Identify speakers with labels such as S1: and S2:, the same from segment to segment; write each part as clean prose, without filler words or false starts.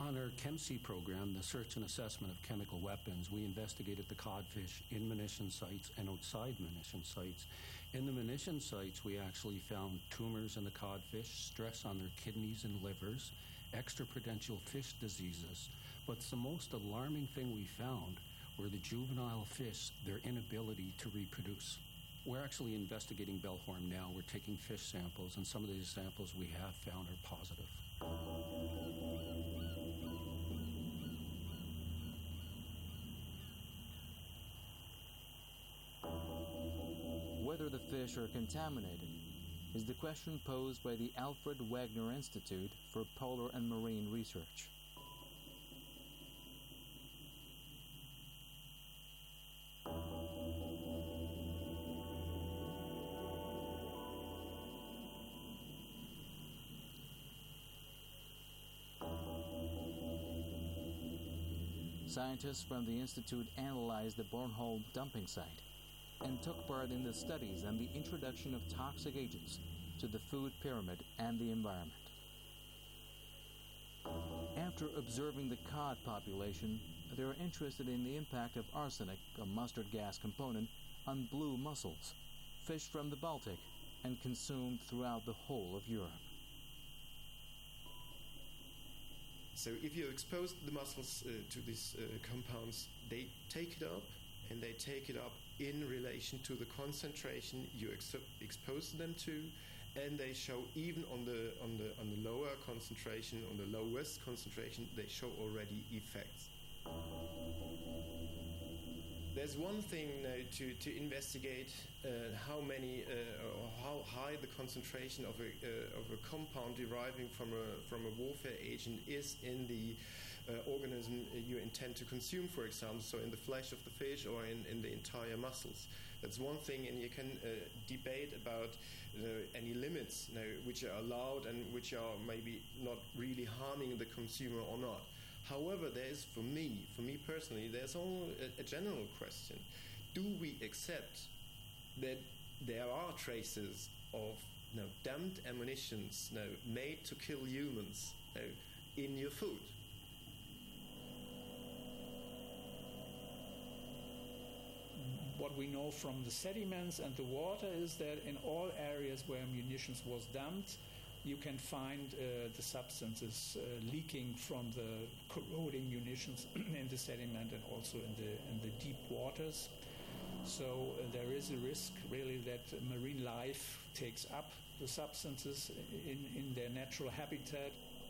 S1: On our ChemSea program, the search and assessment of chemical weapons, we investigated the codfish in munition sites and outside munition sites. In the munition sites, we actually found tumors in the codfish, stress on their kidneys and livers, extraprudential fish diseases. But the most alarming thing we found were the juvenile fish, their inability to reproduce. We're actually investigating Bellhorn now. We're taking fish samples, and some of these samples we have found are positive.
S2: Whether the fish are contaminated is the question posed by the Alfred Wegener Institute for Polar and Marine Research. Scientists from the Institute analyzed the Bornholm dumping site and took part in the studies on the introduction of toxic agents to the food pyramid and the environment. After observing the cod population, they were interested in the impact of arsenic, a mustard gas component, on blue mussels, fished from the Baltic and consumed throughout the whole of Europe.
S3: So if you expose the mussels to these compounds, they take it up, and they take it up in relation to the concentration you expose them to, and they show even on the lower concentration, on the lowest concentration, they show already effects. There's one thing to investigate how many or how high the concentration of a compound deriving from a warfare agent is in the organism you intend to consume, for example, so in the flesh of the fish or in the entire mussels. That's one thing, and you can debate about any limits which are allowed and which are maybe not really harming the consumer or not. However, there is, for me personally, there's only a general question. Do we accept that there are traces of damned ammunitions made to kill humans in your food?
S4: What we know from the sediments and the water is that in all areas where munitions was dumped, you can find the substances leaking from the corroding munitions in the sediment and also in the deep waters. So there is a risk really that marine life takes up the substances in their natural habitat.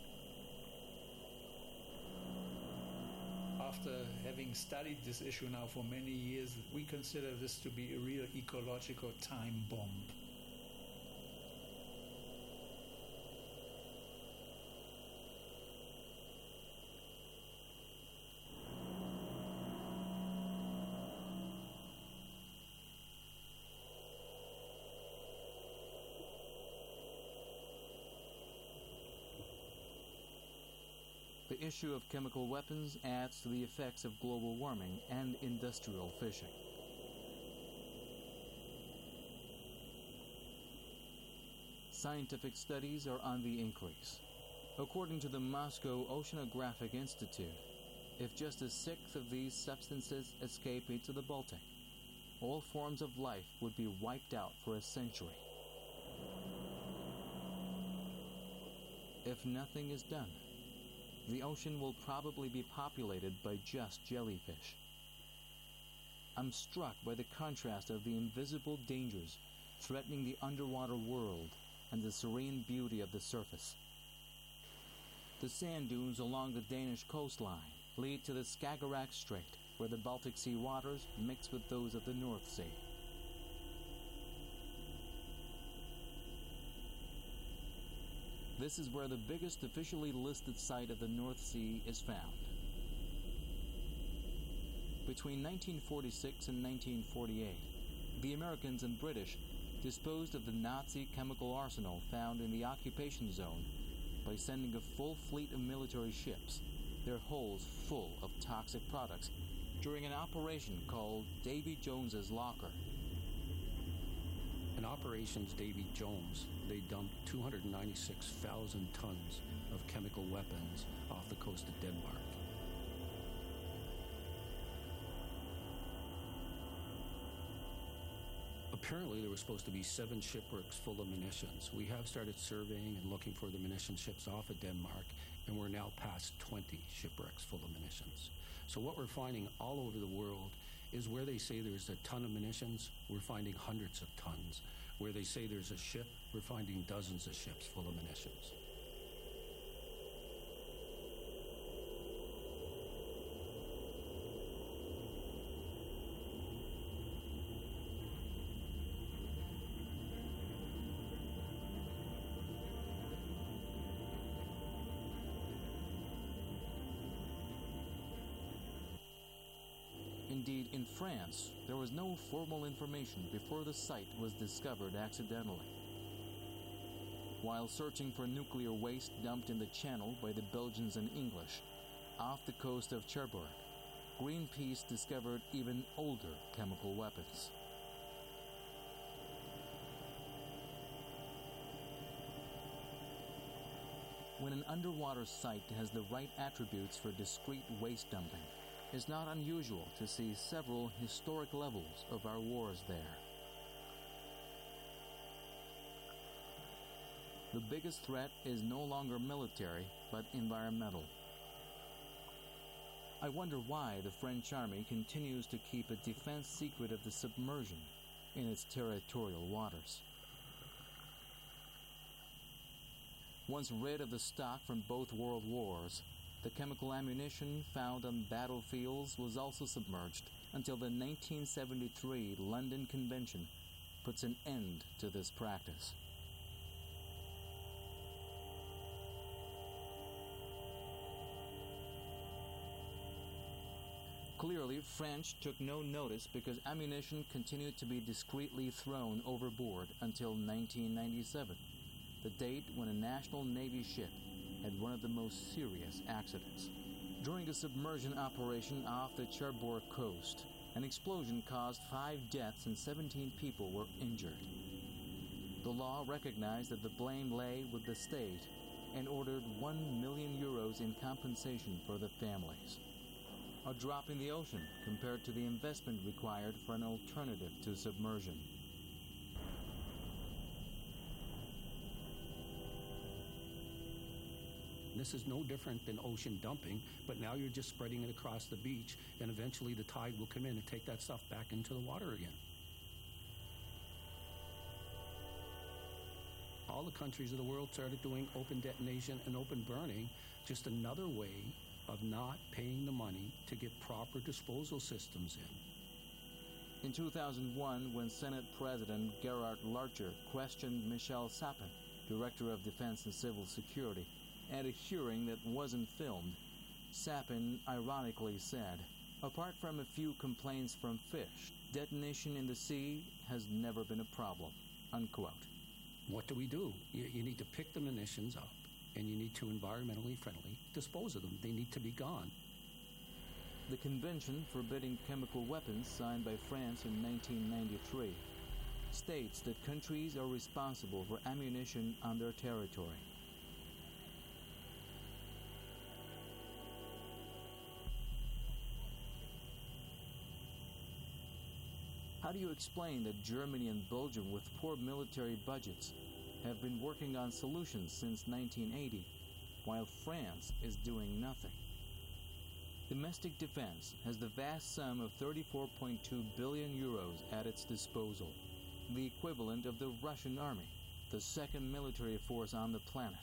S4: After having studied this issue now for many years, we consider this to be a real ecological time bomb.
S2: The issue of chemical weapons adds to the effects of global warming and industrial fishing. Scientific studies are on the increase. According to the Moscow Oceanographic Institute, if just a sixth of these substances escape into the Baltic, all forms of life would be wiped out for a century. If nothing is done, the ocean will probably be populated by just jellyfish. I'm struck by the contrast of the invisible dangers threatening the underwater world and the serene beauty of the surface. The sand dunes along the Danish coastline lead to the Skagerrak Strait, where the Baltic Sea waters mix with those of the North Sea. This is where the biggest officially listed site of the North Sea is found. Between 1946 and 1948, the Americans and British disposed of the Nazi chemical arsenal found in the occupation zone by sending a full fleet of military ships, their hulls full of toxic products, during an operation called Davy Jones's Locker.
S1: In Operations Davy Jones, they dumped 296,000 tons of chemical weapons off the coast of Denmark. Apparently, there were supposed to be 7 shipwrecks full of munitions. We have started surveying and looking for the munition ships off of Denmark, and we're now past 20 shipwrecks full of munitions. So what we're finding all over the world is where they say there's a ton of munitions, we're finding hundreds of tons. Where they say there's a ship, we're finding dozens of ships full of munitions.
S2: Indeed, in France, there was no formal information before the site was discovered accidentally. While searching for nuclear waste dumped in the channel by the Belgians and English, off the coast of Cherbourg, Greenpeace discovered even older chemical weapons. When an underwater site has the right attributes for discrete waste dumping, it's not unusual to see several historic levels of our wars there. The biggest threat is no longer military, but environmental. I wonder why the French army continues to keep a defense secret of the submersion in its territorial waters. Once rid of the stock from both world wars, the chemical ammunition found on battlefields was also submerged until the 1973 London Convention puts an end to this practice. Clearly, French took no notice because ammunition continued to be discreetly thrown overboard until 1997, the date when a National Navy ship had one of the most serious accidents. During a submersion operation off the Cherbourg coast, an explosion caused 5 deaths and 17 people were injured. The law recognized that the blame lay with the state and ordered €1 million in compensation for the families. A drop in the ocean compared to the investment required for an alternative to submersion.
S1: This is no different than ocean dumping, but now you're just spreading it across the beach, and eventually the tide will come in and take that stuff back into the water again. All the countries of the world started doing open detonation and open burning, just another way of not paying the money to get proper disposal systems in.
S2: In 2001, when Senate President Gerhard Larcher questioned Michel Sapin, Director of Defense and Civil Security, at a hearing that wasn't filmed, Sapin ironically said, "Apart from a few complaints from fish, detonation in the sea has never been a problem," unquote.
S1: What do? You need to pick the munitions up, and you need to environmentally friendly dispose of them. They need to be gone.
S2: The convention forbidding chemical weapons signed by France in 1993 states that countries are responsible for ammunition on their territory. How do you explain that Germany and Belgium, with poor military budgets, have been working on solutions since 1980, while France is doing nothing? Domestic defense has the vast sum of 34.2 billion euros at its disposal, the equivalent of the Russian army, the second military force on the planet.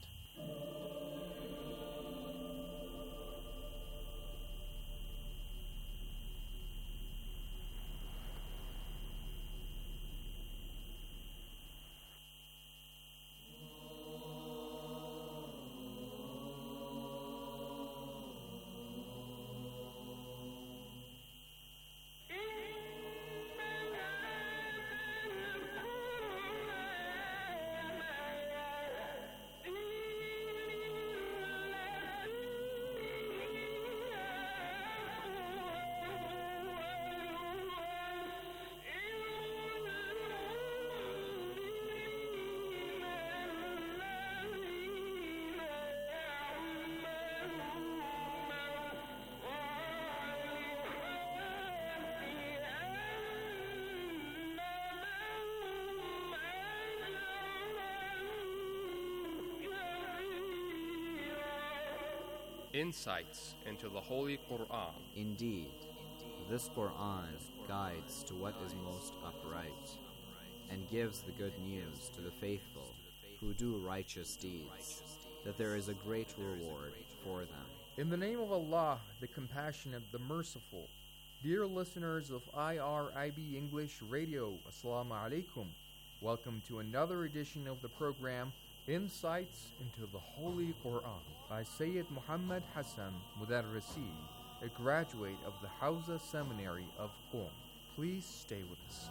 S5: insights into the Holy Quran.
S6: Indeed, this Quran guides to what is most upright, and gives the good news to the faithful who do righteous deeds, that there is a great reward for them.
S7: In the name of Allah, the Compassionate, the Merciful. Dear listeners of IRIB English Radio, Assalamu alaikum. Welcome to another edition of the program, Insights into the Holy Quran, by Sayyid Muhammad Hassan Mudarrisi, a graduate of the Hawza Seminary of Qom. Please stay with us.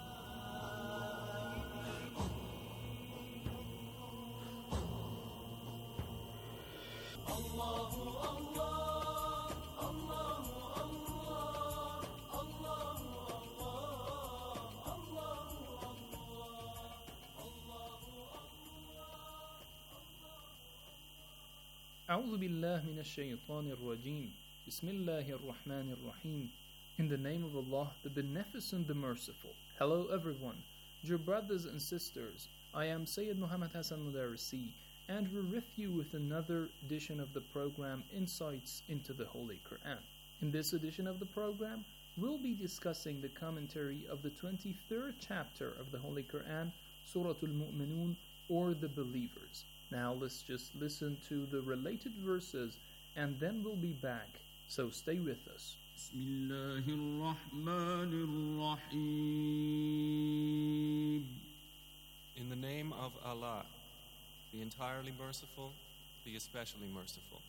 S4: أعوذ بالله من الشيطان الرجيم. بسم الله الرحمن الرحيم. In the name of Allah, the Beneficent, the Merciful. Hello everyone, dear brothers and sisters. I am Sayyid Muhammad Hassan Mudarrisi, and we're with you with another edition of the program Insights into the Holy Quran. In this edition of the program, we'll be discussing the commentary of the 23rd chapter of the Holy Quran, Surah Al-Mu'minun, or the Believers. Now let's just listen to the related verses and then we'll be back. So stay with us.
S8: In the name of Allah, the entirely merciful, the especially merciful.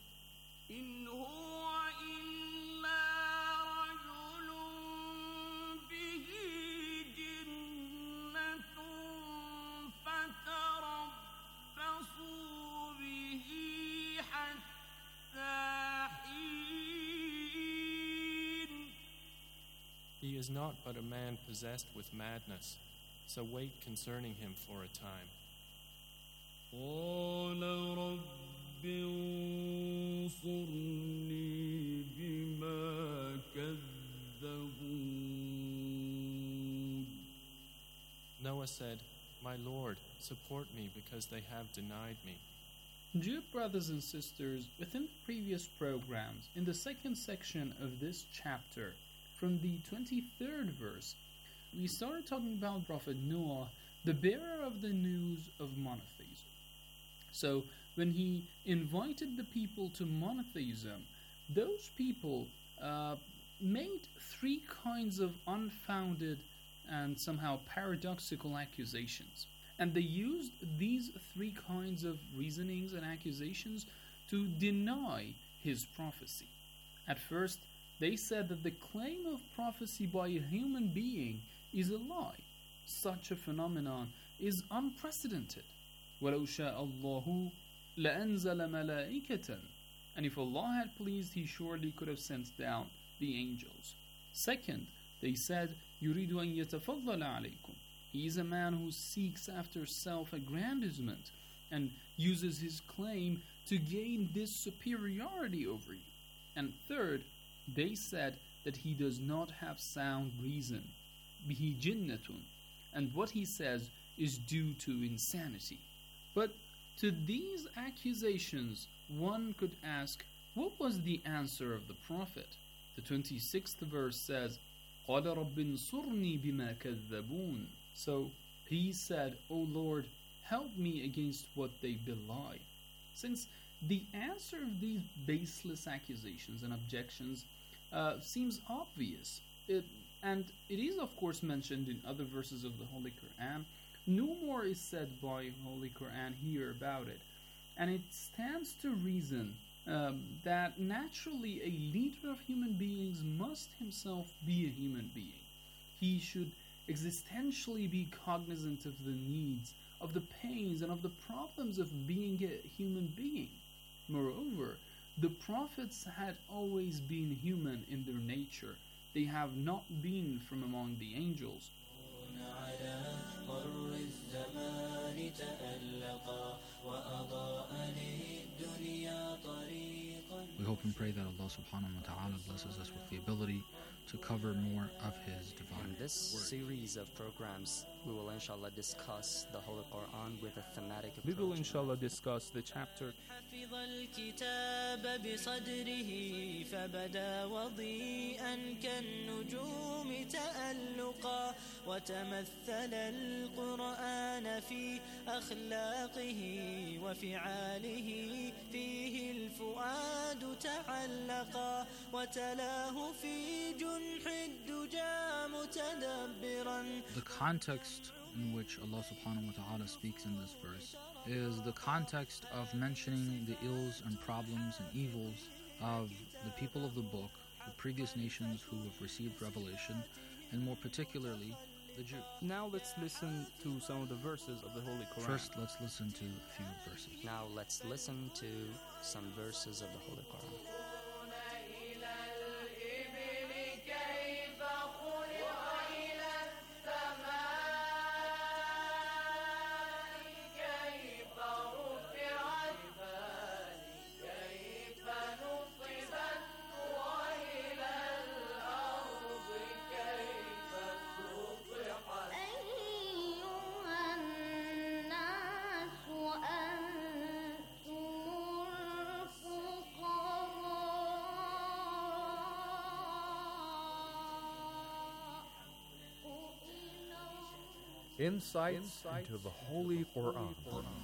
S8: He is not but a man possessed with madness, so wait concerning him for a time. Noah said, "My Lord, support me because they have denied me."
S4: Dear brothers and sisters, within the previous programs, in the second section of this chapter, from the 23rd verse, we started talking about Prophet Noah, the bearer of the news of monotheism. So, when he invited the people to monotheism, those people made three kinds of unfounded and somehow paradoxical accusations. And they used these three kinds of reasonings and accusations to deny his prophecy. At first, they said that the claim of prophecy by a human being is a lie. Such a phenomenon is unprecedented. وَلَوْ شَاءَ اللَّهُ لَأَنزَلَ مَلَائِكَةً. And if Allah had pleased, He surely could have sent down the angels. Second, they said, يُرِيدُ أَن يَتَفَضَّلَ عَلَيْكُمْ. He is a man who seeks after self-aggrandizement and uses his claim to gain this superiority over you. And third, they said that he does not have sound reason, bihi jinnatun, and what he says is due to insanity. But to these accusations, one could ask, what was the answer of the Prophet? The 26th verse says, قَالَ رَبِّ انصُرْنِي بِمَا كَذَّبُونَ. So he said, O Lord, help me against what they belie. Since the answer of these baseless accusations and objections seems obvious, and it is of course mentioned in other verses of the Holy Quran, no more is said by Holy Quran here about it, and it stands to reason that naturally a leader of human beings must himself be a human being. He should existentially be cognizant of the needs, of the pains, and of the problems of being a human being. Moreover, the prophets had always been human in their nature. They have not been from among the angels.
S9: We hope and pray that Allah subhanahu wa ta'ala blesses us with the ability to cover more of His divine
S10: In this
S9: word.
S10: series of programs, we will inshallah discuss the Holy Quran with a thematic approach.
S11: We will inshallah discuss the chapter
S12: حفظ الكتاب بصدره فبدا وضيئا كالنجوم تألقا وتمثل القرآن في أخلاقه وفعاله فيه الفؤاد تعلقا وتلاه في جنح الدجى متدبرا.
S9: The context in which Allah subhanahu wa ta'ala speaks in this verse is the context of mentioning the ills and problems and evils of the people of the book, the previous nations who have received revelation, and more particularly the Jews.
S11: Now let's listen to some of the verses of the Holy Quran.
S9: First, let's listen to a few verses.
S10: Now let's listen to some verses of the Holy Quran.
S7: Insights into the Holy Quran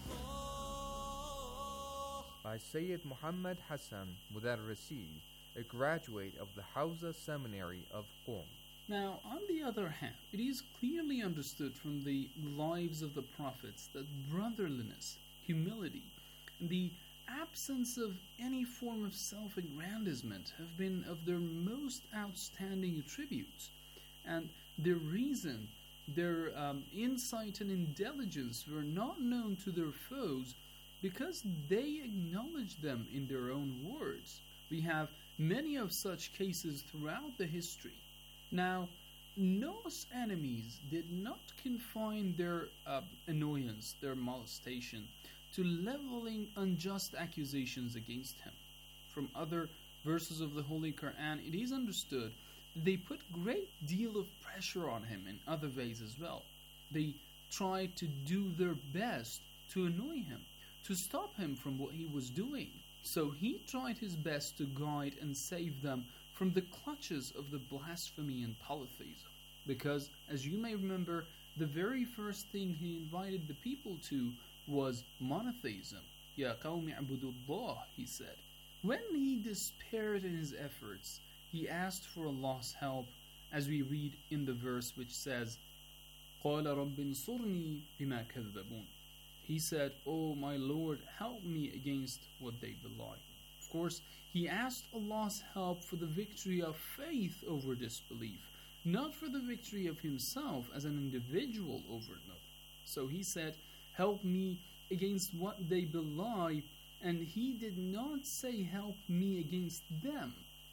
S7: by Sayyid Muhammad Hassan Mudarrisi, a graduate of the Hawza Seminary of Qom.
S13: Now, on the other hand, it is clearly understood from the lives of the prophets that brotherliness, humility, and the absence of any form of self-aggrandizement have been of their most outstanding attributes, and their reason, their insight and intelligence were not known to their foes because they acknowledged them in their own words. We have many of such cases throughout the history. Now, Noah's enemies did not confine their annoyance, their molestation, to leveling unjust accusations against him. From other verses of the Holy Quran, it is understood they put great deal of pressure on him in other ways as well. They tried to do their best to annoy him, to stop him from what he was doing. So he tried his best to guide and save them from the clutches of the blasphemy and polytheism. Because, as you may remember, the very first thing he invited the people to was monotheism. Ya qawmi abudullah, he said. When he despaired in his efforts, he asked for Allah's help, as we read in the verse which says, قَالَ رَبِّ انصُرْنِي بِمَا كَذَّبُونَ. He said, "O my Lord, help me against what they belie." Of course, he asked Allah's help for the victory of faith over disbelief, not for the victory of himself as an individual over another. So he said, "Help me against what they belie," and he did not say, "Help me against them."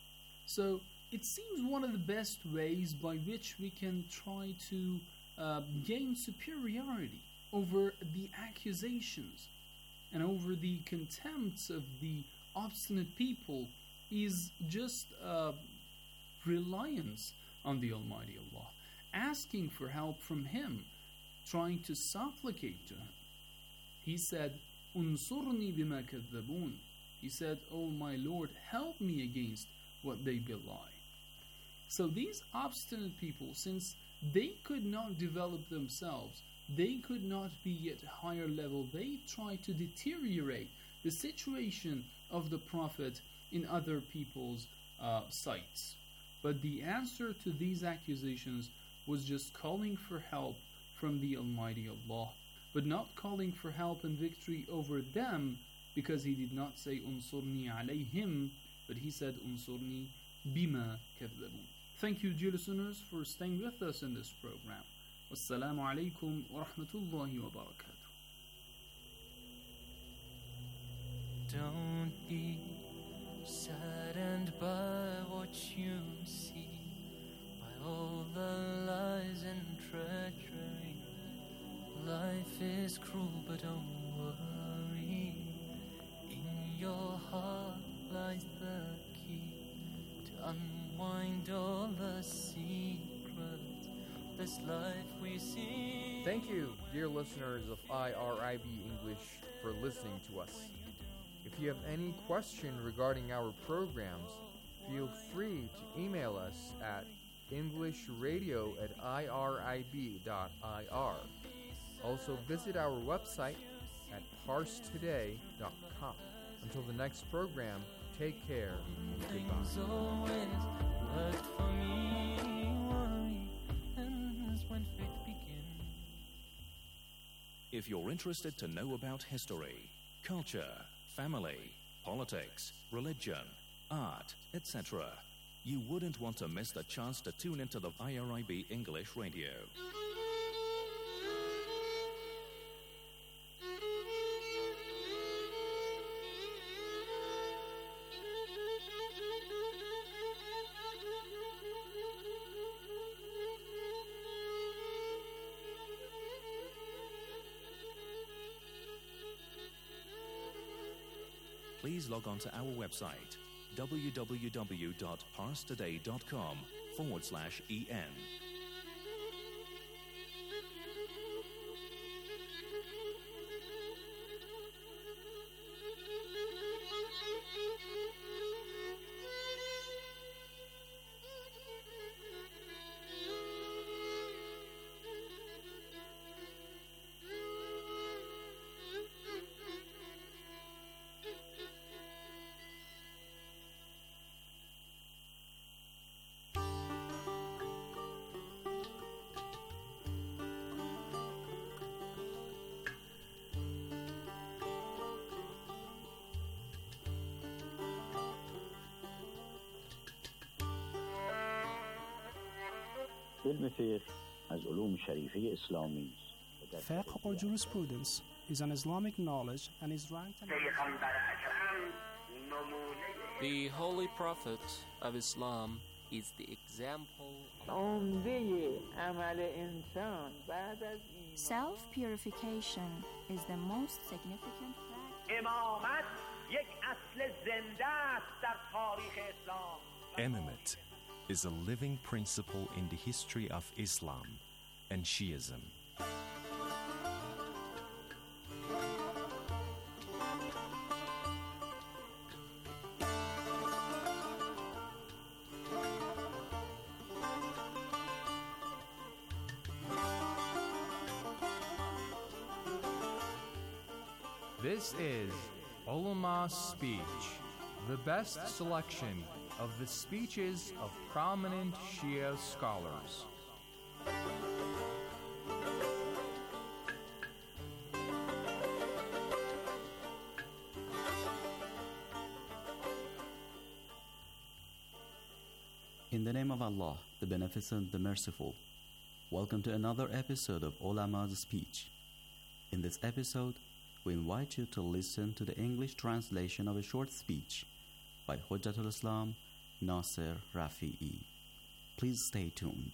S13: So it seems one of the best ways by which we can try to gain superiority over the accusations and over the contempts of the obstinate people is just reliance on the Almighty Allah, asking for help from Him, trying to supplicate to Him. He said, "Unsurni bima kadhabun." He said, "O my Lord, help me against what they belie." So these obstinate people, since they could not develop themselves, they could not be at a higher level, they tried to deteriorate the situation of the Prophet in other people's sights. But the answer to these accusations was just calling for help from the Almighty Allah, but not calling for help and victory over them, because he did not say "Unsurni alayhim," but he said "Unsurni bima kadhabun." Thank you, dear listeners, for staying with us in this program. Wassalamu alaikum wa rahmatullahi wa barakatuh.
S12: Don't be saddened by what you see, by all the lies and treachery. Life is cruel, but don't worry. In your heart lies the key to unwind find all the secrets of this life we see.
S7: Thank you, dear listeners of IRIB English, for listening to us. If you have any question regarding our programs, feel free to email us at englishradio@irib.ir. Also visit our website at parstoday.com. Until the next program, take care and goodbye.
S12: Things always worked for me. Worry ends when faith begins.
S14: If you're interested to know about history, culture, family, politics, religion, art, etc., you wouldn't want to miss the chance to tune into the IRIB English Radio. Please log on to our website, www.parstoday.com/en.
S15: علم فقه از علوم شریفه اسلامی است.
S16: Fiqh or jurisprudence is an Islamic knowledge and is ranked
S10: The Holy Prophet of Islam is the example.
S17: Self-purification is the most significant fact.
S18: Imamate is a living principle in the history of Islam and Shiism.
S7: This is Ulama Speech, the best selection of the speeches of prominent Shia scholars.
S19: In the name of Allah, the Beneficent, the Merciful, welcome to another episode of Ulama's Speech. In this episode, we invite you to listen to the English translation of a short speech by Hujjatul Islam Nasir Rafi'i. Please stay tuned.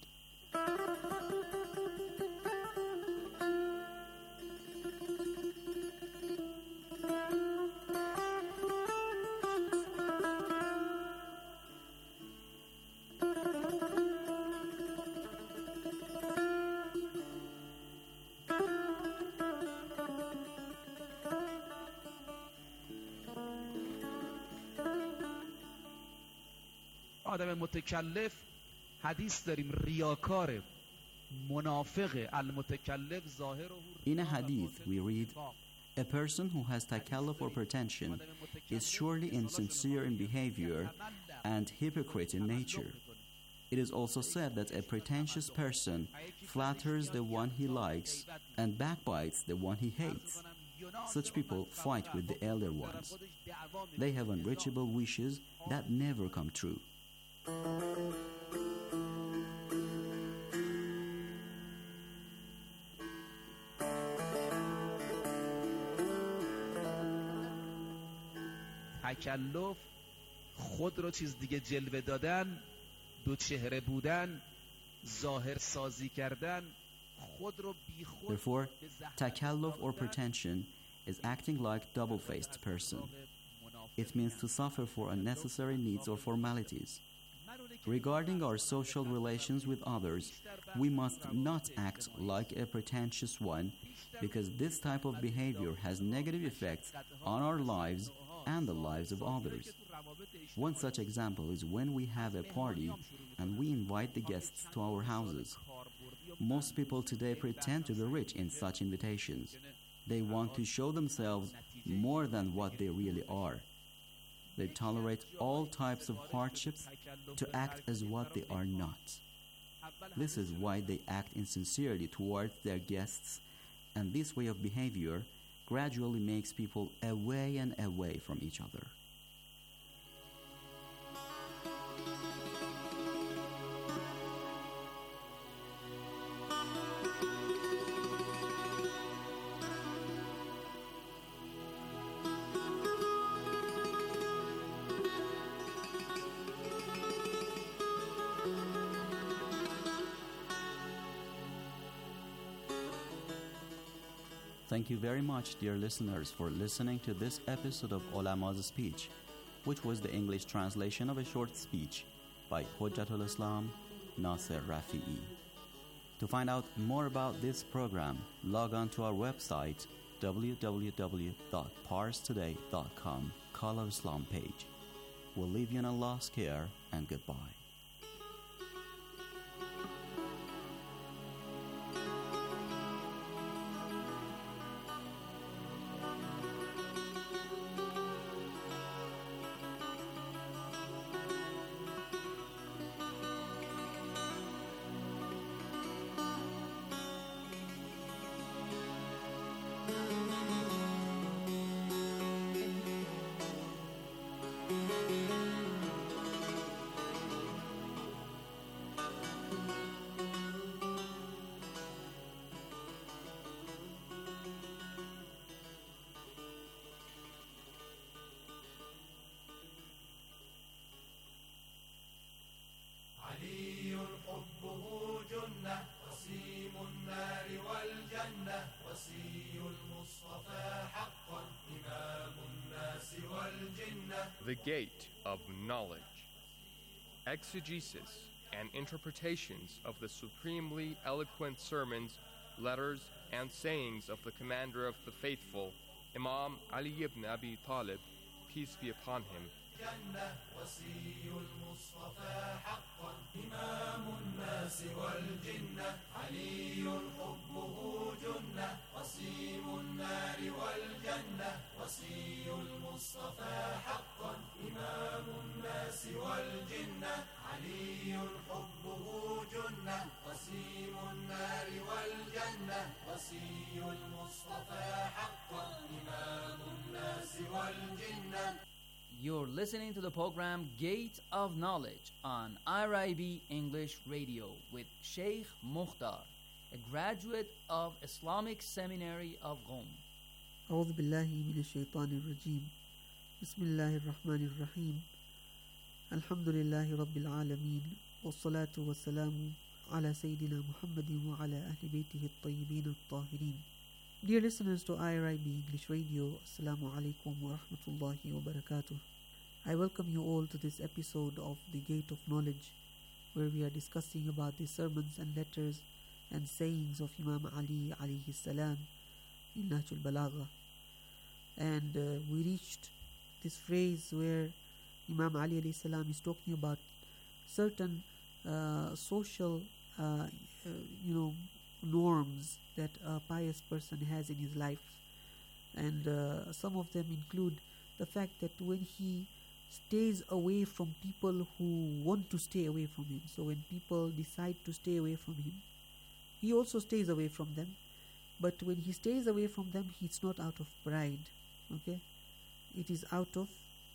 S20: آدم متکلف حدیث داریم ریاکاره منافقه المتکلف ظاهره.
S19: In a hadith we read, a person who has takalluf or pretension is surely insincere in behavior and hypocrite in nature. It is also said that a pretentious person flatters the one he likes and backbites the one he hates. Such people fight with the elder ones. They have unreachable wishes that never come true.
S20: تکلف خود رو چیز دیگه جلوه دادن، دو چهره بودن، ظاهر سازی کردن، خود رو بی خود.
S19: Therefore, takalluf or pretension is acting like double-faced person. It means to suffer for unnecessary needs or formalities. Regarding our social relations with others, we must not act like a pretentious one, because this type of behavior has negative effects on our lives and the lives of others. One such example is when we have a party and we invite the guests to our houses. Most people today pretend to be rich in such invitations. They want to show themselves more than what they really are. They tolerate all types of hardships to act as what they are not. This is why they act insincerely towards their guests, and this way of behavior gradually makes people away and away from each other. Thank you very much, dear listeners, for listening to this episode of Ulama's Speech, which was the English translation of a short speech by Hujjatul Islam, Nasser Rafi'i. To find out more about this program, log on to our website, www.parstoday.com, call our Islam page. We'll leave you in Allah's care, and goodbye.
S5: The Gate of Knowledge. Exegesis and interpretations of the supremely eloquent sermons, letters, and sayings of the Commander of the Faithful, Imam Ali ibn Abi Talib, peace be upon him.
S21: You're listening to the program Gate of Knowledge on IRIB English Radio with Sheikh Mukhtar, a graduate of Islamic Seminary of Qom.
S22: أعوذ بالله من الشيطان الرجيم بسم الله الرحمن الرحيم الحمد لله رب العالمين والصلاة والسلام على سيدنا محمد وعلى أهل بيته الطيبين الطاهرين. Dear listeners to IRIB English Radio, Assalamu alaikum wa rahmatullahi wa barakatuh. I welcome you all to this episode of The Gate of Knowledge, where we are discussing about the sermons and letters and sayings of Imam Ali alayhi salam in Nahj al-Balagha. And we reached this phrase where Imam Ali alayhi salam is talking about certain social norms that a pious person has in his life, and some of them include the fact that when he stays away from people who want to stay away from him, so when people decide to stay away from him, he also stays away from them. But when he stays away from them, it's not out of pride, okay? It is out of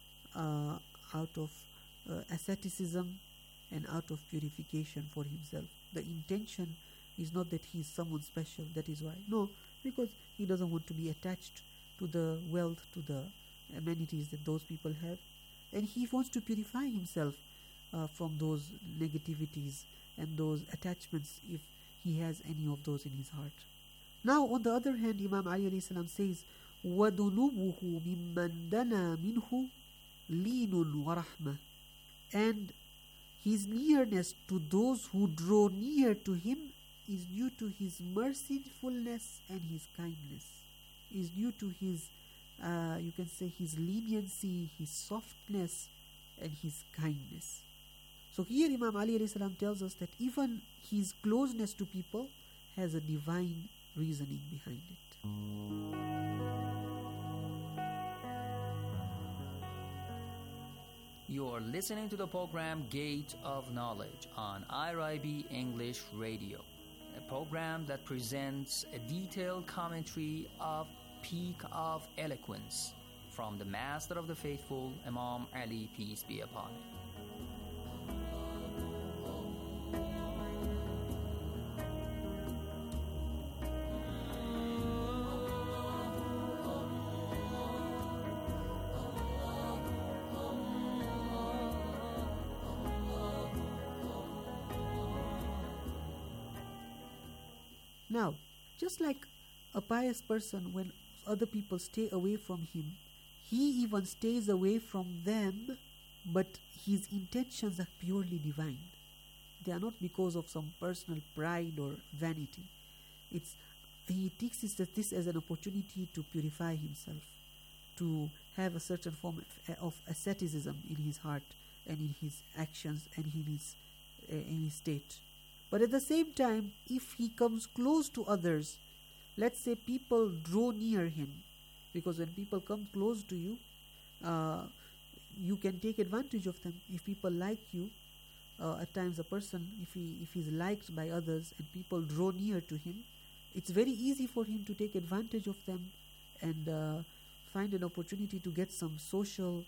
S22: asceticism and out of purification for himself. The intention is not that he is someone special, that is why. No, because he doesn't want to be attached to the wealth, to the amenities that those people have. And he wants to purify himself from those negativities and those attachments if he has any of those in his heart. Now, on the other hand, Imam Ali alayhi salam says, وَذُنُوبُهُ مِمَّنْ دَنَا مِنْهُ لِينٌ وَرَحْمَةٌ. And His nearness to those who draw near to him is due to his mercifulness and his kindness, is due to his, you can say, his leniency, his softness, and his kindness. So here Imam Ali alayhi salam tells us that even his closeness to people has a divine reasoning behind it.
S21: You are listening to the program Gate of Knowledge on IRIB English Radio, a program that presents a detailed commentary of Peak of Eloquence from the Master of the Faithful, Imam Ali, peace be upon him.
S22: Now, just like a pious person, when other people stay away from him, he even stays away from them, but his intentions are purely divine. They are not because of some personal pride or vanity. He takes this as an opportunity to purify himself, to have a certain form of asceticism in his heart and in his actions and in his state. But at the same time, if he comes close to others, let's say people draw near him, because when people come close to you, you can take advantage of them. If people like you, at times a person, if he's liked by others and people draw near to him, it's very easy for him to take advantage of them and find an opportunity to get some social,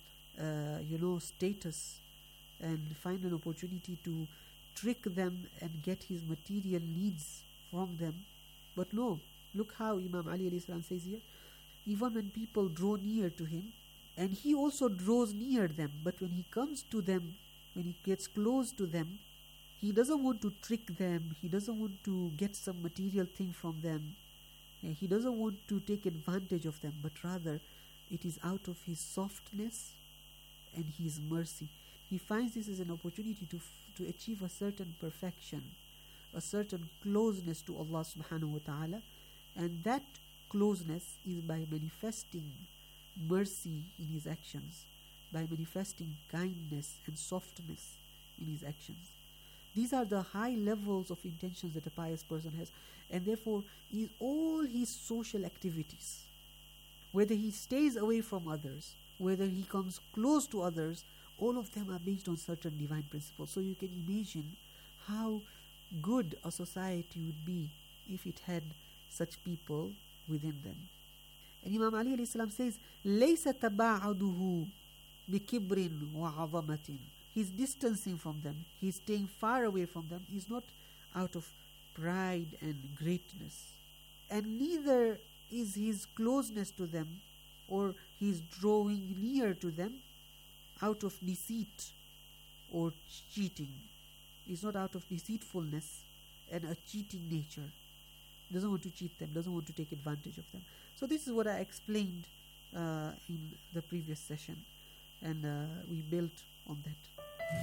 S22: status, and find an opportunity to trick them and get his material needs from them. But no, look how Imam Ali alayhi salam says here, even when people draw near to him, and he also draws near them, but when he comes to them, when he gets close to them, he doesn't want to trick them, he doesn't want to get some material thing from them, he doesn't want to take advantage of them, but rather it is out of his softness and his mercy. He finds this as an opportunity to achieve a certain perfection, a certain closeness to Allah subhanahu wa ta'ala, and that closeness is by manifesting mercy in his actions, by manifesting kindness and softness in his actions. These are the high levels of intentions that a pious person has, and therefore all his social activities, whether he stays away from others, whether he comes close to others, all of them are based on certain divine principles. So you can imagine how good a society would be if it had such people within them. And Imam Ali alayhi salam says, لَيْسَ تَبَاعُدُهُ بِكِبْرٍ وَعَظَمَةٍ. He's distancing from them, he's staying far away from them, he's not out of pride and greatness. And neither is his closeness to them or his drawing near to them out of deceit or cheating. He's not out of deceitfulness and a cheating nature. Doesn't want to cheat them, doesn't want to take advantage of them. So this is what I explained in the previous session, and we built on that.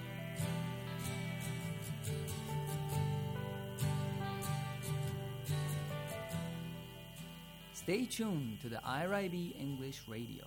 S21: Stay tuned to the IRIB English Radio.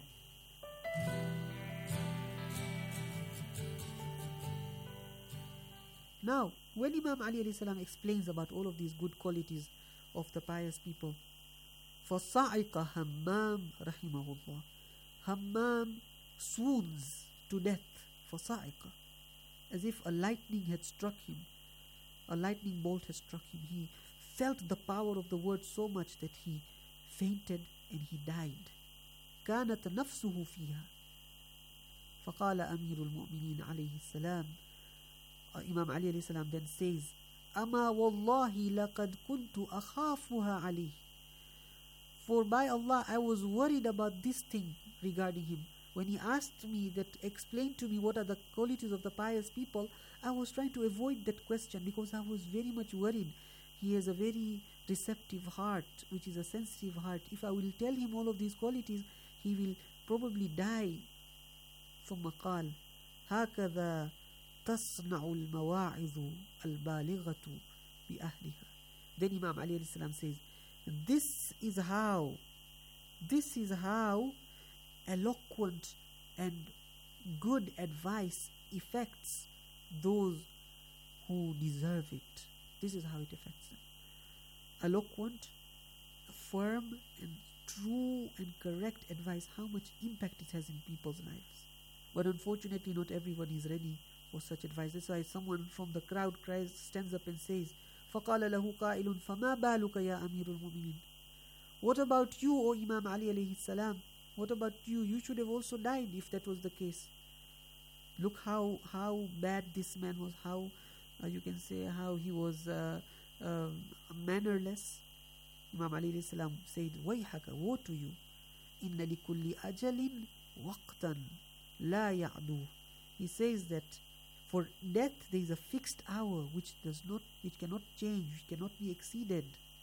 S22: Now, when Imam Ali alayhi salam explains about all of these good qualities of the pious people, فَصَعِقَ Hammam rahimahullah. Hammam swoons to death, فَصَعِقَ, as if a lightning had struck him, a lightning bolt had struck him. He felt the power of the word so much that he fainted and he died. كانت نفسه فيها. فقال أمير المؤمنين عليه السلام, Imam Ali alayhi salam then says, أما والله لقد كنت أخافها عليه. For by Allah, I was worried about this thing regarding him. When he asked me that, explain to me what are the qualities of the pious people, I was trying to avoid that question because I was very much worried. He has a very receptive heart, which is a sensitive heart. If I will tell him all of these qualities, he will probably die. ثم قال هكذا تصنع المواعظ البالغة بأهلها. Then Imam Ali alayhi salam says, this is how eloquent and good advice affects those who deserve it. This is how it affects them. Eloquent, firm and true and correct advice, how much impact it has in people's lives. But unfortunately not everyone is ready for such advice. That's why someone from the crowd stands up and says, فَقَالَ لَهُ قَائِلٌ فَمَا بَالُكَ يَا أَمِيرُ الْمُؤْمِنِينَ. What about you, O Imam Ali alayhi salam? What about you? You should have also died if that was the case. Look how bad this man was, how you can say how he was mannerless. Imam Ali alayhi salam said, وَيْحَكَ, woe to you. إِنَّ لِكُلِّ أَجَلٍ وَقْتًا لَا يَعْدُو. He says that for death there is a fixed hour which cannot change, which cannot be exceeded.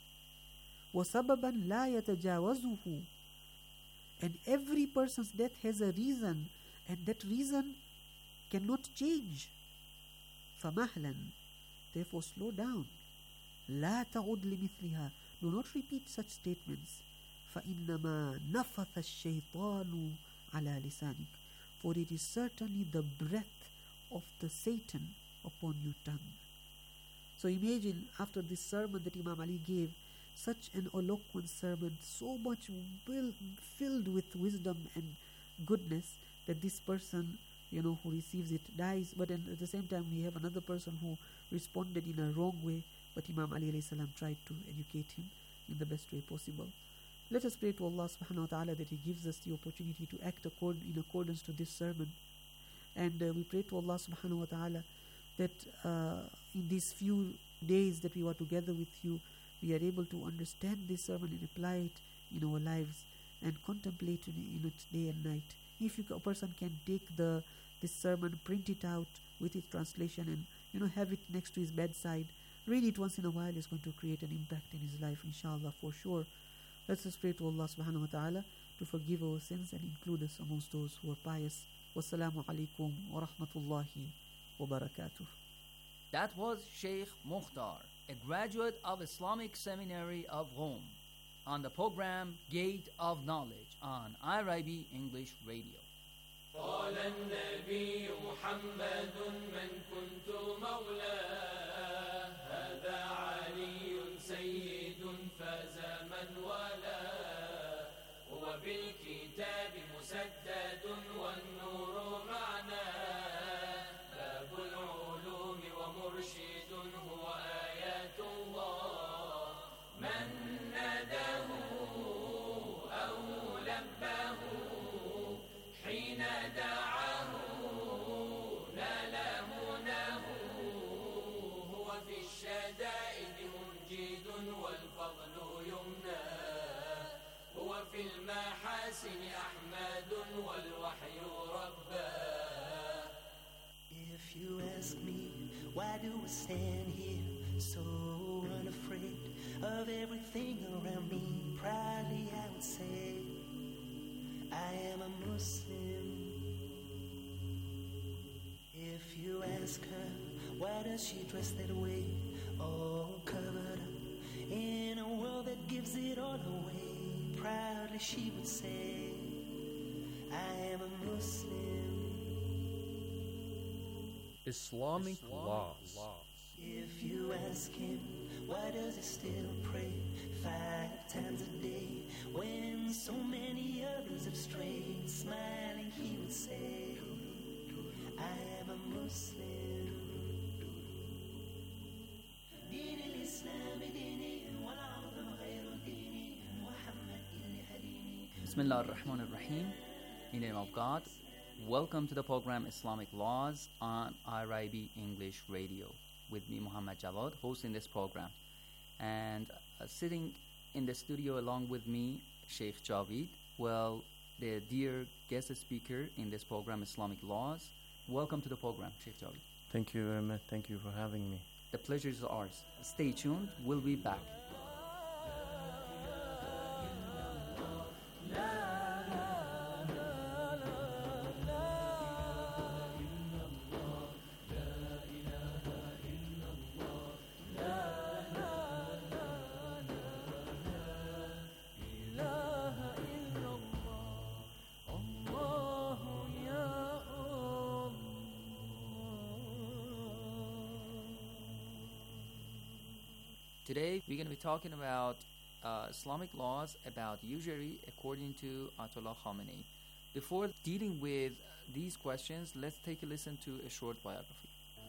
S22: وَسَبَبًا لَا يَتَجَاوَزُهُ. And every person's death has a reason, and that reason cannot change. فَمَهْلًا, therefore slow down. لَا تَعُدْ لِمِثْلِهَا, do not repeat such statements. فَإِنَّمَا نَفَثَ الشَّيْطَانُ عَلَى لِسَانِكَ, for it is certainly the breath of the Satan upon your tongue. So imagine after this sermon that Imam Ali gave, such an eloquent sermon, so much filled with wisdom and goodness, that this person, who receives it dies. But at the same time, we have another person who responded in a wrong way, but Imam Ali alayhi salam tried to educate him in the best way possible. Let us pray to Allah subhanahu wa ta'ala that He gives us the opportunity to act in accordance to this sermon. And we pray to Allah subhanahu wa ta'ala that in these few days that we were together with you, we are able to understand this sermon and apply it in our lives and contemplate in it day and night. If a person can take this sermon, print it out with its translation and have it next to his bedside, read it once in a while, is going to create an impact in his life, inshallah, for sure. Let us pray to Allah subhanahu wa ta'ala to forgive our sins and include us amongst those who are pious. Wassalamu alaikum wa rahmatullahi wa barakatuh.
S21: That was Sheikh Mukhtar, a graduate of Islamic Seminary of Rome, on the program Gate of Knowledge on IRIB English Radio.
S12: قال النبي محمد من كنت مولاه هذا علي سيد فاز من والاه هو بالكتاب مسدد والنور معناه باب العلوم ومرشد هو آيات الله من ناداه أو لباه حين دعاه نال مناه هو في الشدائد منجد والفضل يمناه هو في المحاسن أحمد والوحي رباه.
S1: If you ask me why do I stand here so unafraid of everything around me, proudly I would say I am a Muslim. If you ask her why does she dress that way, all covered up in a world that gives it all away, proudly she would say I am a Muslim.
S7: Islamic laws.
S1: If you ask him why does he still pray 5 times a day when so many others have strayed, smiling he would say I am a Muslim. دين الإسلام ديني والعظم غير ديني محمد اللي هديني.
S21: Bismillah ar-Rahman ar-Rahim. In the name of God, welcome to the program Islamic Laws on IRIB English Radio with me, Muhammad Jawad, hosting this program. And sitting in the studio along with me, Sheikh Javid, the dear guest speaker in this program, Islamic Laws. Welcome to the program, Sheikh Javid.
S11: Thank you very much. Thank you for having me.
S21: The pleasure is ours. Stay tuned. We'll be back. Today we're going to be talking about Islamic laws about usury according to Ayatollah Khamenei. Before dealing with these questions, let's take a listen to a short biography.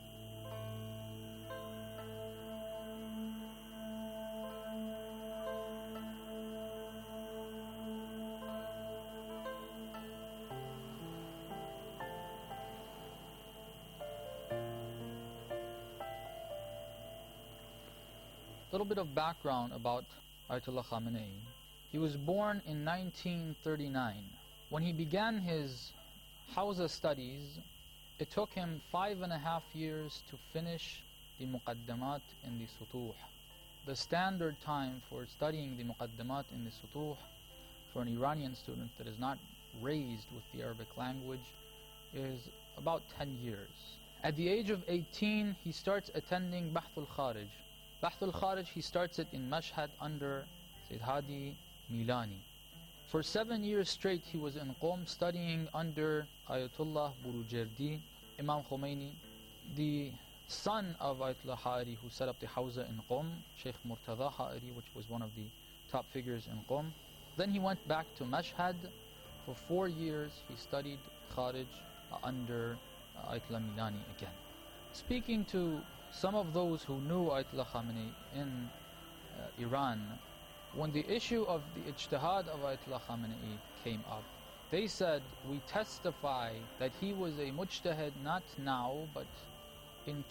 S9: A little bit of background about Ayatollah Khamenei. He was born in 1939. When he began his Hawza studies, it took him 5.5 years to finish the Muqaddamat in the Sutuh. The standard time for studying the Muqaddamat in the Sutuh for an Iranian student that is not raised with the Arabic language is about 10 years. At the age of 18, he starts attending Bahth al-Kharij. Bahth al-Kharij, he starts it in Mashhad under Sayyid Hadi Milani. For 7 years straight, he was in Qom studying under Ayatollah Burujerdi, Imam Khomeini, the son of Ayatollah Ha'ari, who set up the Hawza in Qom, Sheikh Murtada Ha'ari, which was one of the top figures in Qom. Then he went back to Mashhad. For 4 years, he studied Kharij under Ayatollah Milani again. Speaking to some of those who knew Ayatollah Khamenei in Iran, when the issue of the ijtihad of Ayatollah Khamenei came up, they said, we testify that he was a mujtahid not now, but in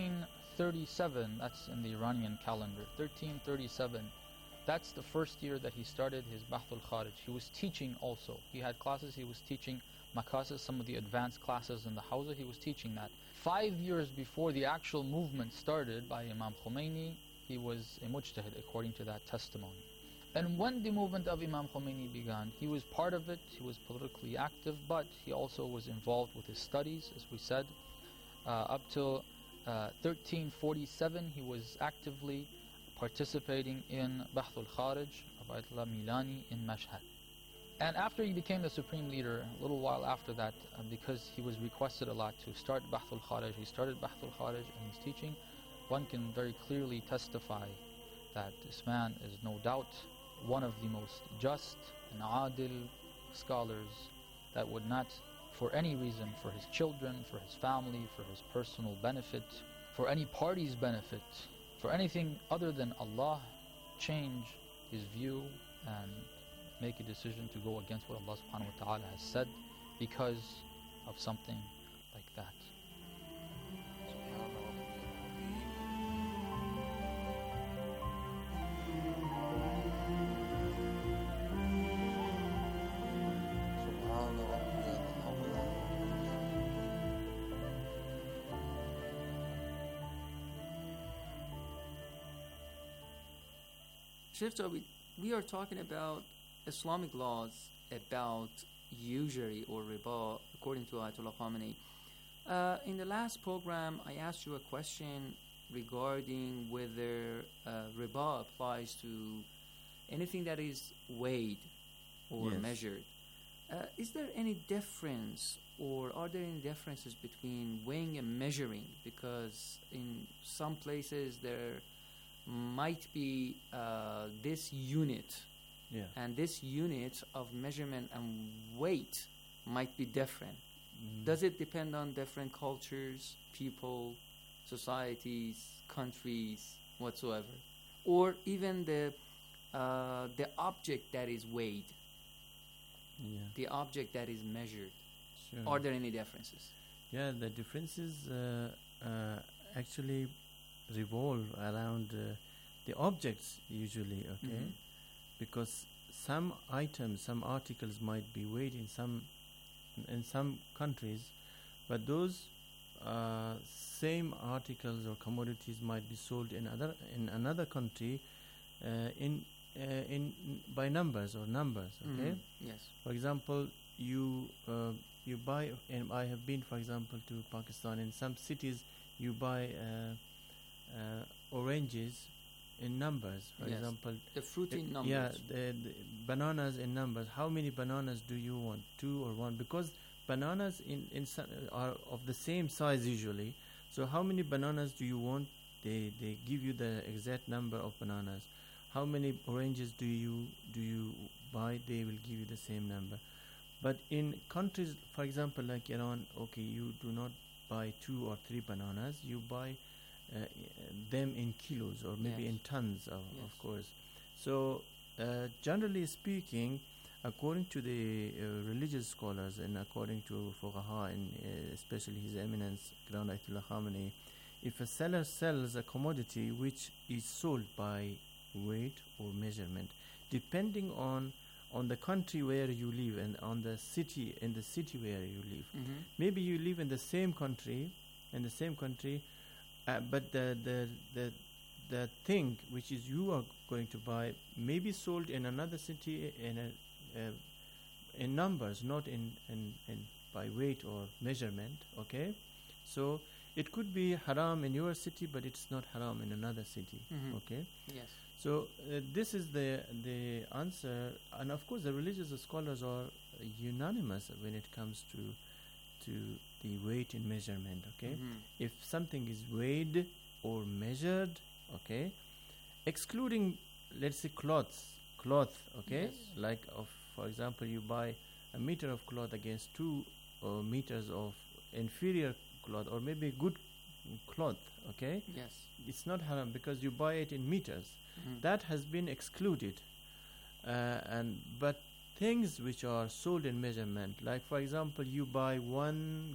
S9: 1337, that's in the Iranian calendar, 1337, that's the first year that he started his Bahth al-Kharij. He was teaching also. He had classes, he was teaching Makasas, some of the advanced classes in the Hawza, he was teaching that. 5 years before the actual movement started by Imam Khomeini, he was a mujtahid according to that testimony. And when the movement of Imam Khomeini began, he was part of it, he was politically active, but he also was involved with his studies, as we said. Up till 1347, he was actively participating in Bahth al-Kharij of Ayatollah Milani in Mashhad. And after he became the supreme leader, a little while after that, because he was requested a lot to start Bahth al-Kharij, he started Bahth al-Kharij and he's teaching. One can very clearly testify that this man is no doubt one of the most just and adil scholars that would not, for any reason, for his children, for his family, for his personal benefit, for any party's benefit, for anything other than Allah, change his view and make a decision to go against what Allah subhanahu wa ta'ala has said because of something like that.
S21: Shifta, we are talking about Islamic laws about usury or riba according to Ayatollah Khamenei. In the last program, I asked you a question regarding whether riba applies to anything that is weighed or measured. Is there any difference, or are there any differences between weighing and measuring? Because in some places there might be this unit, and this unit of measurement and weight might be different. Does it depend on different cultures, people, societies, countries, whatsoever? Or even the object that is weighed, the object that is measured?
S2: Sure.
S21: Are there any differences?
S2: Yeah, the differences actually revolve around the objects usually, okay? Because some items, some articles might be weighed in some countries, but those same articles or commodities might be sold in another country by numbers, okay?
S21: Yes.
S2: For example, you buy, and I have been, for example, to Pakistan. In some cities, you buy oranges in numbers. For example,
S21: the fruit in numbers.
S2: Yeah, the bananas in numbers. How many bananas do you want? 2 or 1? Because bananas are of the same size usually. So how many bananas do you want They give you the exact number of bananas. How many oranges do you buy? They will give you the same number. But in countries, for example, like Iran, okay, you do not buy 2 or 3 bananas. You buy them in kilos or maybe in tons, of course. So generally speaking, according to the religious scholars and according to Fuqaha and especially His Eminence Grand Ayatollah Khamenei, if a seller sells a commodity which is sold by weight or measurement, depending on the country where you live and on the city where you live, maybe you live in the same country, but the thing which is you are going to buy may be sold in another city in numbers, not in by weight or measurement. Okay, so it could be haram in your city, but it's not haram in another city. Okay.
S21: Yes.
S2: So this is the answer, and of course the religious scholars are unanimous when it comes to the weight and measurement. Okay, if something is weighed or measured, okay, excluding, let's say, cloth. Okay, like for example, you buy a meter of cloth against 2 meters of inferior cloth or maybe good cloth. Okay,
S21: yes,
S2: it's not haram because you buy it in meters. That has been excluded, but things which are sold in measurement, like for example, you buy one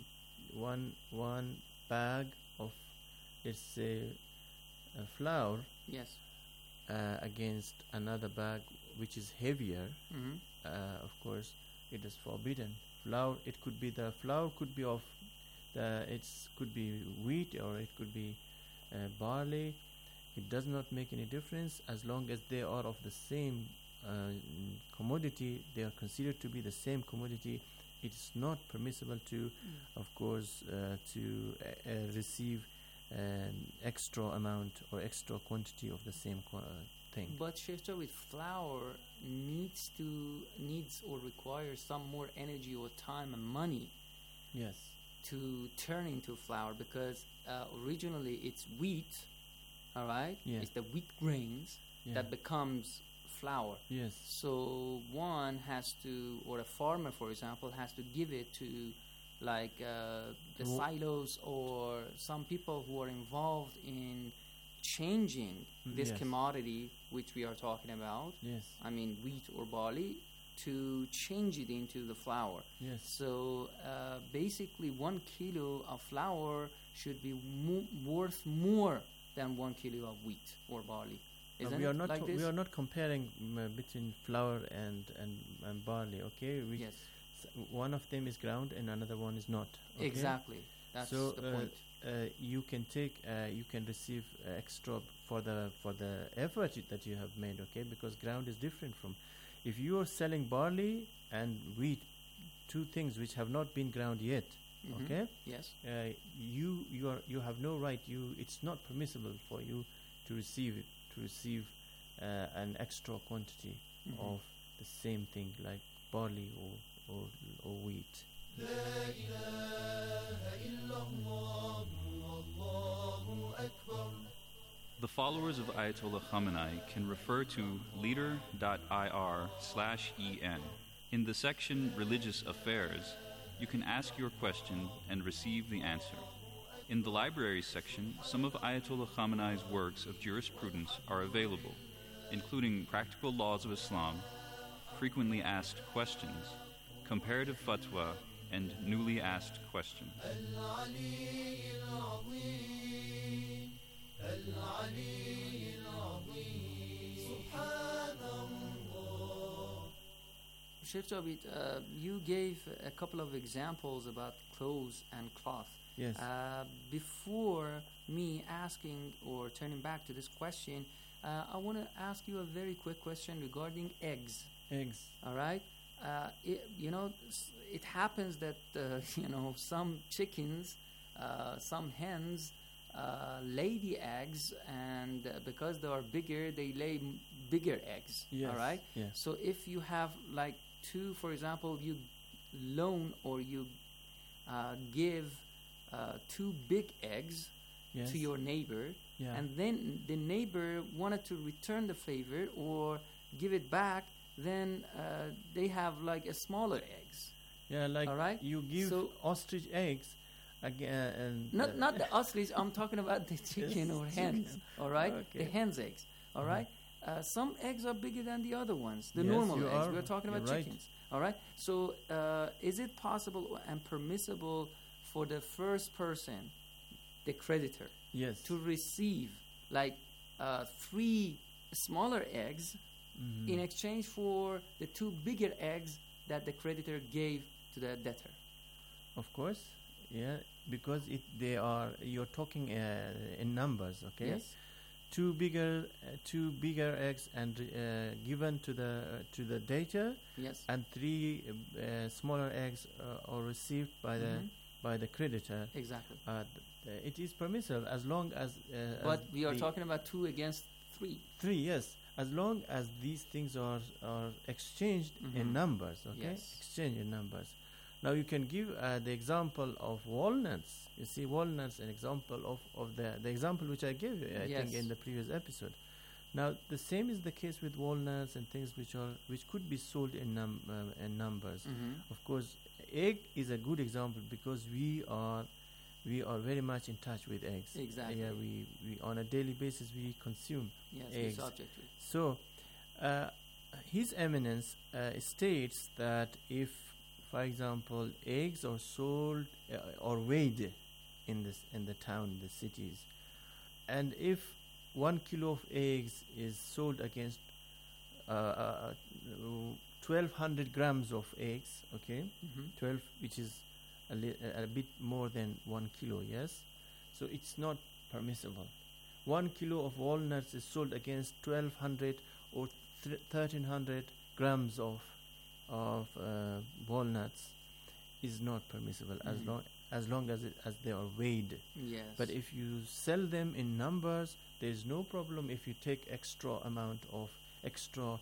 S2: bag of, let's say, flour,
S21: yes,
S2: against another bag which is heavier. Of course, it is forbidden. Flour, it could be the flour could be of could be wheat or it could be barley. It does not make any difference as long as they are of the same commodity. They are considered to be the same commodity. It is not permissible to, of course, to receive extra amount or extra quantity of the same thing.
S21: But Sheikh, with flour needs or requires some more energy or time and money.
S2: Yes.
S21: To turn into flour, because originally it's wheat. All right.
S2: Yeah.
S21: It's the wheat grains that becomes flour.
S2: Yes.
S21: So one has to, or a farmer, for example, has to give it to, like the silos or some people who are involved in changing this commodity which we are talking about.
S2: Yes.
S21: I mean wheat or barley, to change it into the flour.
S2: Yes.
S21: So basically 1 kilo of flour should be worth more than 1 kilo of wheat or barley. Isn't
S2: we are
S21: it
S2: not
S21: like this?
S2: we are not comparing between flour and barley. Okay.
S21: Yes.
S2: One of them is ground and another one is not. Okay?
S21: Exactly. That's
S2: so,
S21: the point.
S2: You can receive extra for the effort that you have made. Okay, because ground is different from. If you are selling barley and wheat, 2 things which have not been ground yet. Okay.
S21: Yes.
S2: You have no right. It's not permissible for you to receive an extra quantity of the same thing like barley or wheat.
S3: The followers of Ayatollah Khamenei can refer to leader.ir/en. In the section Religious Affairs, you can ask your question and receive the answer. In the libraries section, some of Ayatollah Khamenei's works of jurisprudence are available, including Practical Laws of Islam, Frequently Asked Questions, Comparative Fatwa, and Newly Asked Questions.
S21: Sheikh Jabit, you gave a couple of examples about clothes and cloth.
S2: Yes.
S21: Before me asking or turning back to this question, I want to ask you a very quick question regarding eggs.
S2: Eggs.
S21: All right. It happens that some chickens, some hens lay the eggs, and because they are bigger, they lay bigger eggs.
S2: Yes.
S21: All right.
S2: Yes.
S21: So if you have like 2, for example, you loan or you give 2 big eggs.
S2: Yes.
S21: to your neighbor,
S2: Yeah.
S21: and then the neighbor wanted to return the favor or give it back, then they have like a smaller eggs.
S2: Yeah, like
S21: All right?
S2: you give
S21: So-
S2: ostrich eggs again. And,
S21: Not the ostrich. I'm talking about the chicken or hens.
S2: chicken.
S21: All right,
S2: Okay.
S21: the hens eggs. All right. Some eggs are bigger than the other ones. The
S2: Yes,
S21: normal
S2: you
S21: eggs.
S2: are.
S21: We're talking about
S2: You're right.
S21: chickens. All right. So is it possible and permissible for the first person, the creditor,
S2: Yes.
S21: to receive like 3 smaller eggs
S2: Mhm.
S21: in exchange for the 2 bigger eggs that the creditor gave to the debtor?
S2: Of course, yeah, because you're talking in numbers, okay?
S21: Yes.
S2: Two bigger eggs and given to the debtor.
S21: Yes.
S2: And 3 smaller eggs are received by
S21: Mhm.
S2: the creditor.
S21: Exactly.
S2: It is permissible as long as.
S21: But
S2: as
S21: we are
S2: the
S21: talking about 2 against 3.
S2: 3, yes, as long as these things are exchanged in
S21: Mhm.
S2: numbers, okay?
S21: Yes.
S2: Exchange in numbers. Now you can give the example of walnuts. You see, walnuts, an example of the example which I gave you, I think,
S21: Yes.
S2: in the previous episode. Now the same is the case with walnuts and things which could be sold in numbers.
S21: Mhm.
S2: Of course, egg is a good example because we are very much in touch with eggs.
S21: Exactly.
S2: Yeah, we on a daily basis we consume
S21: Yes,
S2: eggs.
S21: we subject to it.
S2: So, His Eminence states that if, for example, eggs are sold or weighed in the town, the cities, and if 1 kilo of eggs is sold against 1,200 grams of eggs, okay,
S21: Mhm.
S2: 12, which is a bit more than 1 kilo, yes, so it's not permissible. 1 kilo of walnuts is sold against 1,200 or 1,300 grams of walnuts is not permissible
S21: Mhm.
S2: as long as they are weighed.
S21: Yes.
S2: But if you sell them in numbers, there is no problem if you take extra amount of extra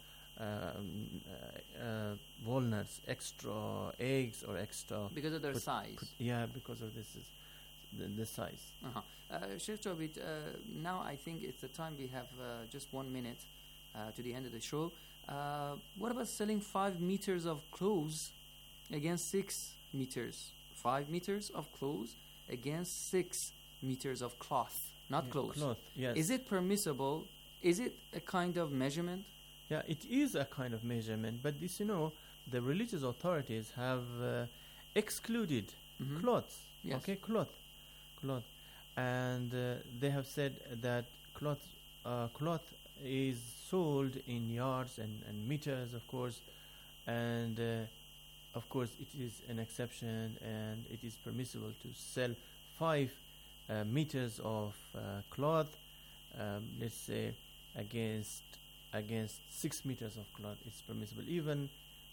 S2: walnuts, extra eggs, or extra
S21: Because of their size.
S2: Yeah, because of this is the size.
S21: Uh-huh. Sheikh Jawid, now I think it's the time we have just 1 minute to the end of the show. What about selling 5 meters of clothes against 6 meters? 5 meters of clothes against 6 meters of cloth, not
S2: Yeah,
S21: clothes.
S2: cloth, yes.
S21: Is it permissible? Is it a kind of measurement?
S2: Yeah, it is a kind of measurement, but this, the religious authorities have excluded
S21: Mhm.
S2: cloths.
S21: Yes.
S2: Okay, cloth, and they have said that cloth is sold in yards and meters, of course, and of course it is an exception, and it is permissible to sell 5 meters of cloth, let's say against 6 meters of cloth. It's permissible, even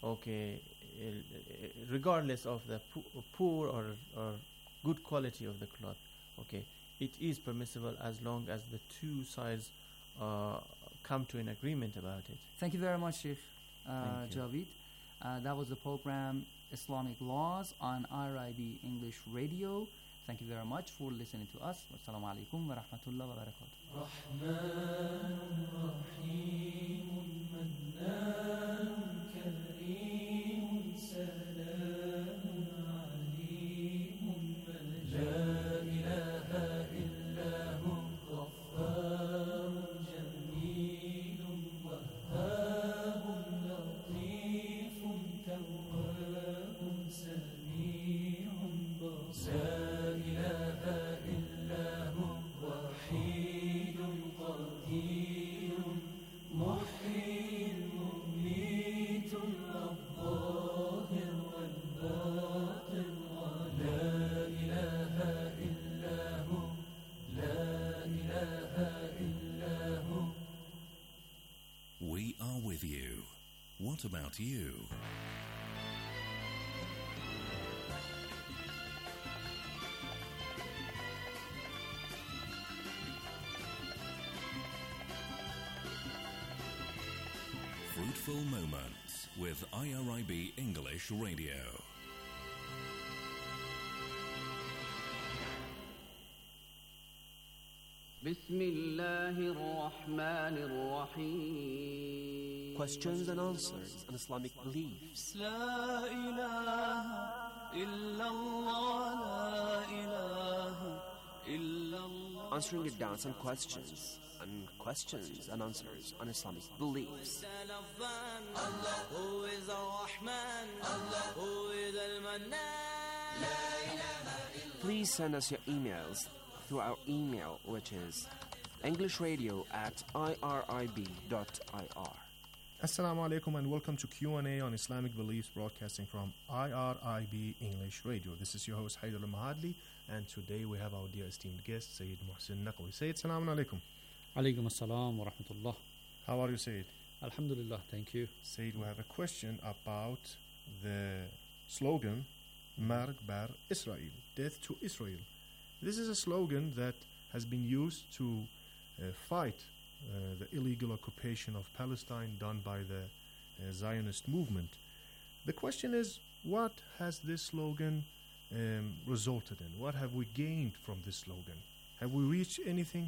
S2: regardless of the poor or good quality of the cloth. Okay, it is permissible as long as the 2 sides come to an agreement about it.
S21: Thank you very much, Sheikh
S2: Thank you.
S21: Jawid. That was the program Islamic Laws on RIB English Radio. Thank you very much for listening to us. Wassalamu alaikum wa rahmatullahi wa barakatuh.
S1: رحمن رحيم منان كريم سلام عليم لا إله إلا هو غفار جميل وهاب لطيف تواب سميع بصير لا إله إلا هو وحيد قدير محيي مميت الظاهر والباطن لا إله إلا هو لا إله إلا هو.
S14: We are with you. What about you? Fruitful Moments with IRIB English Radio.
S6: بسم الله الرحمن الرحيم.
S8: Questions and answers on Islamic beliefs.
S1: لا إله إلا الله لا إله إلا الله.
S8: Answering your doubts and questions and answers on Islamic beliefs.
S1: Allah who is Ar-Rahman, Allah who is Al-Mannan. لا إله إلا.
S8: Please send us your emails through our email, which is englishradio@irib.ir.
S23: Assalamu alaikum and welcome to Q&A on Islamic Beliefs, broadcasting from IRIB English Radio. This is your host Haidar al-Mahadli, and today we have our dear esteemed guest Sayyid Muhsin Naqwi. Sayyid, assalamu alaikum.
S24: Alaikum assalam wa rahmatullah.
S23: How are you, Sayyid?
S24: Alhamdulillah, thank you.
S23: Sayyid, we have a question about the slogan Marg bar Israel, death to Israel. This is a slogan that has been used to fight the illegal occupation of Palestine done by the Zionist movement. The question is, what has this slogan resulted in? What have we gained from this slogan? Have we reached anything?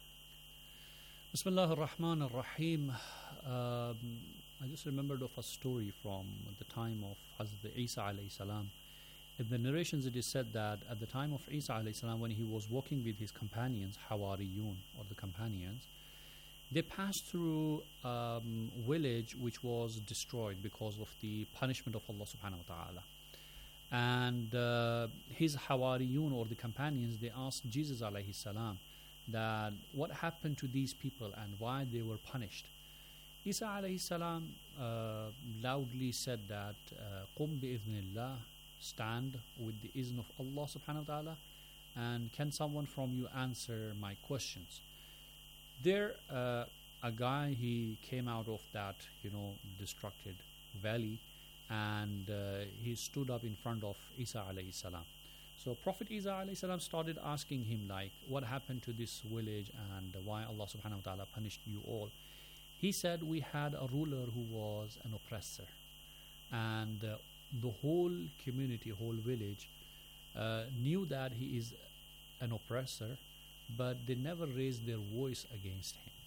S24: Bismillah ar-Rahman ar-Rahim. I just remembered of a story from the time of Hazrat Isa alayhi salam. In the narrations it is said that at the time of Isa alayhi salam, when he was walking with his companions, Hawariyun, or the companions, they passed through a village which was destroyed because of the punishment of Allah subhanahu wa ta'ala. And his Hawariyun, or the companions, they asked Jesus alayhi salam that what happened to these people and why they were punished. Isa alayhi salam loudly said that قُمْ بِإِذْنِ اللَّهِ, stand with the izn of Allah subhanahu wa ta'ala, and can someone from you answer my questions? There a guy, he came out of that destructed valley, and he stood up in front of Isa alayhi salam. So Prophet Isa alayhi salam started asking him, like, what happened to this village and why Allah subhanahu wa ta'ala punished you all. He said, we had a ruler who was an oppressor, and the whole community, whole village knew that he is an oppressor, but they never raised their voice against him.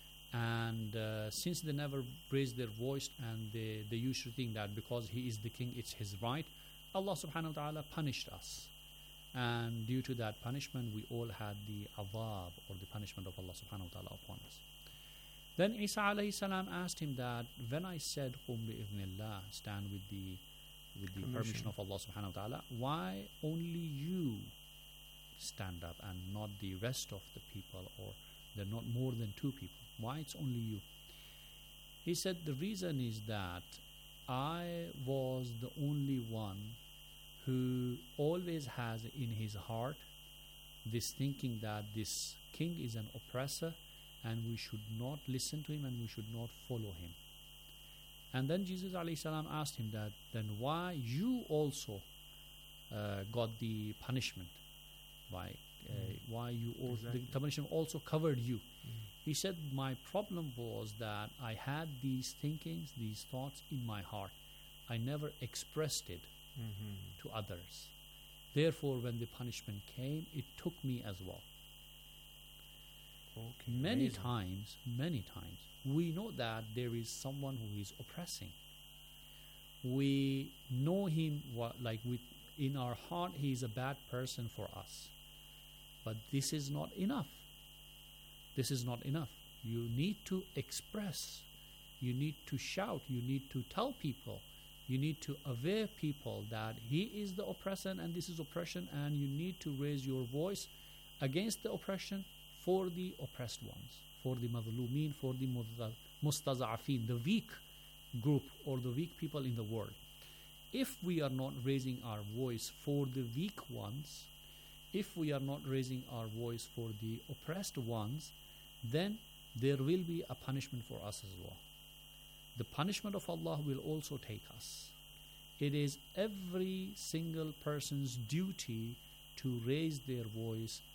S24: And since they never raised their voice, and they used to think that because he is the king, it's his right, Allah subhanahu wa ta'ala punished us. And due to that punishment, we all had the adhab, or the punishment of Allah subhanahu wa ta'ala upon us. Then Isa alayhi salam asked him that when I said qum bi idhnillah, stand with the permission of Allah subhanahu wa ta'ala, why only you stand up and not the rest of the people, or there are not more than two people? Why it's only you? He said the reason is that I was the only one who always has in his heart this thinking that this king is an oppressor and we should not listen to him and we should not follow him. And then Jesus alayhi salam asked him that, then why you also got the punishment? Why you the punishment also covered you? He said, my problem was that I had these thinkings, these thoughts in my heart. I never expressed it to others. Therefore, when the punishment came, it took me as well.
S23: Okay,
S24: many times, we know that there is someone who is oppressing. We know him, in our heart, he is a bad person for us. But this is not enough. This is not enough. You need to express. You need to shout. You need to tell people. You need to aware people that he is the oppressor and this is oppression, and you need to raise your voice against the oppression for the oppressed ones, for the madhlumeen, for the mustaza'afin, the weak group or the weak people in the world. If we are not raising our voice for the weak ones, if we are not raising our voice for the oppressed ones, then there will be a punishment for us as well. The punishment of Allah will also take us. It is every single person's duty to raise their voice